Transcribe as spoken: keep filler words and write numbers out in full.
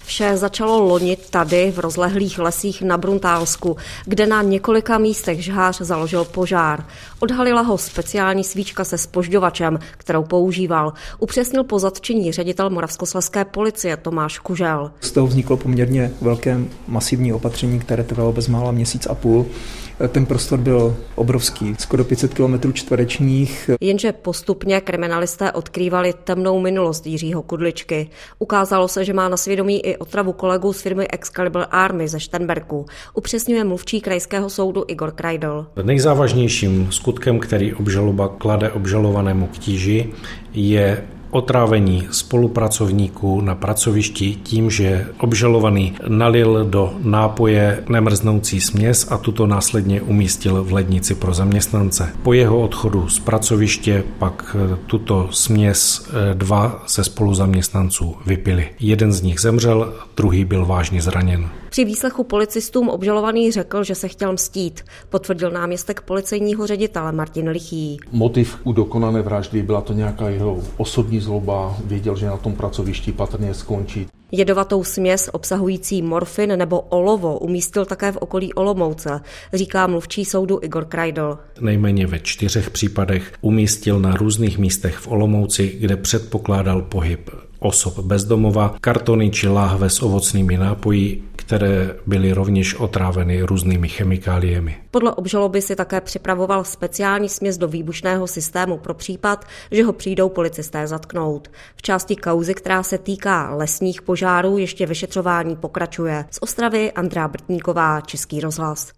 Vše začalo loni tady v rozlehlých lesích na Bruntálsku, kde na několika místech žhář založil požár. Odhalila ho speciální svíčka se zpožďovačem, kterou používal. Upřesnil po zatčení ředitel moravskoslezské policie Tomáš Kužel. Z toho vzniklo poměrně velké masivní opatření, které trvalo bezmála měsíc a půl. Ten prostor byl obrovský, skoro pět set kilometrů čtverečních. Jenže postupně kriminalisté odkrývali temnou minulost Jiřího Kudličky. Ukázalo se, že má na svědomí i otravu kolegů z firmy Excalibur Army ze Šternberku. Upřesňuje mluvčí krajského soudu Igor Kreidl. Nejzávažnějším skutkem, který obžaloba klade obžalovanému k tíži, je otrávení spolupracovníků na pracovišti tím, že obžalovaný nalil do nápoje nemrznoucí směs a tuto následně umístil v lednici pro zaměstnance. Po jeho odchodu z pracoviště pak tuto směs dva ze spoluzaměstnanců vypili. Jeden z nich zemřel, druhý byl vážně zraněn. Při výslechu policistům obžalovaný řekl, že se chtěl mstít, potvrdil náměstek policejního ředitele Martin Lichý. Motiv u dokonané vraždy byla to nějaká jeho osobní zloba, věděl, že na tom pracovišti patrně skončí. Jedovatou směs obsahující morfin nebo olovo umístil také v okolí Olomouce, říká mluvčí soudu Igor Kreidl. Nejméně ve čtyřech případech umístil na různých místech v Olomouci, kde předpokládal pohyb osob bezdomova, kartony či láhve s ovocnými nápoji, které byly rovněž otráveny různými chemikáliemi. Podle obžaloby si také připravoval speciální směs do výbušného systému pro případ, že ho přijdou policisté zatknout. V části kauzy, která se týká lesních požárů, ještě vyšetřování pokračuje. Z Ostravy Andrea Brtníková, Český rozhlas.